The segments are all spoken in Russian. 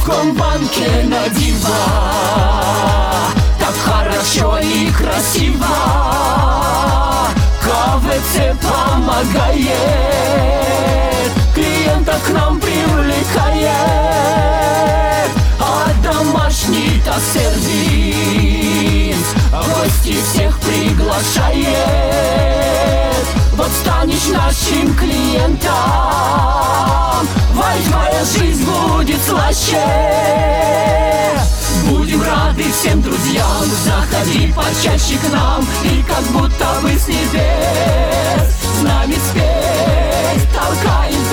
Совкомбанке на дива. Так хорошо и красиво КВЦ помогает, клиента к нам привлекает, а домашний-то сервис гости всех приглашает. Вот станешь нашим клиентом, твоя жизнь будет слаще. Будем рады всем друзьям, заходи почаще к нам, и как будто бы с небес с нами спеть толкаем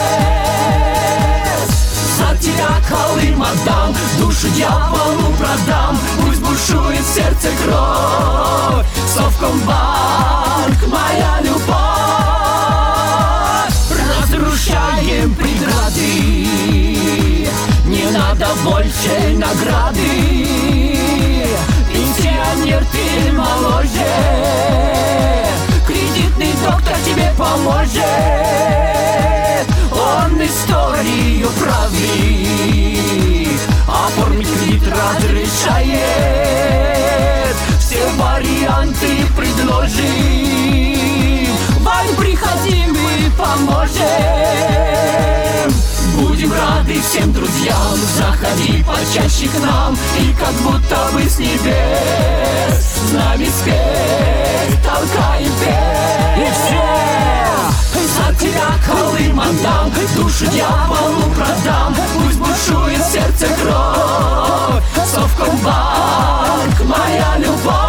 вес. За тебя Колым отдам, душу дьяволу продам, пусть бушует в сердце кровь. Совкомбанк, моя любовь. Разрушаем преграды, не надо больше награды. Пенсионер, ты моложе, кредитный доктор тебе поможет. Он историю правит, оформить кредит разрешает, все варианты предложим. Вань, приходи, мы поможем. Будем рады всем друзьям, заходи почаще к нам, и как будто бы с небес с нами спеть толкаем вес. И все за тебя Колым отдам, душу дьяволу продам, пусть бушует в сердце кровь. Совкомбанк, моя любовь.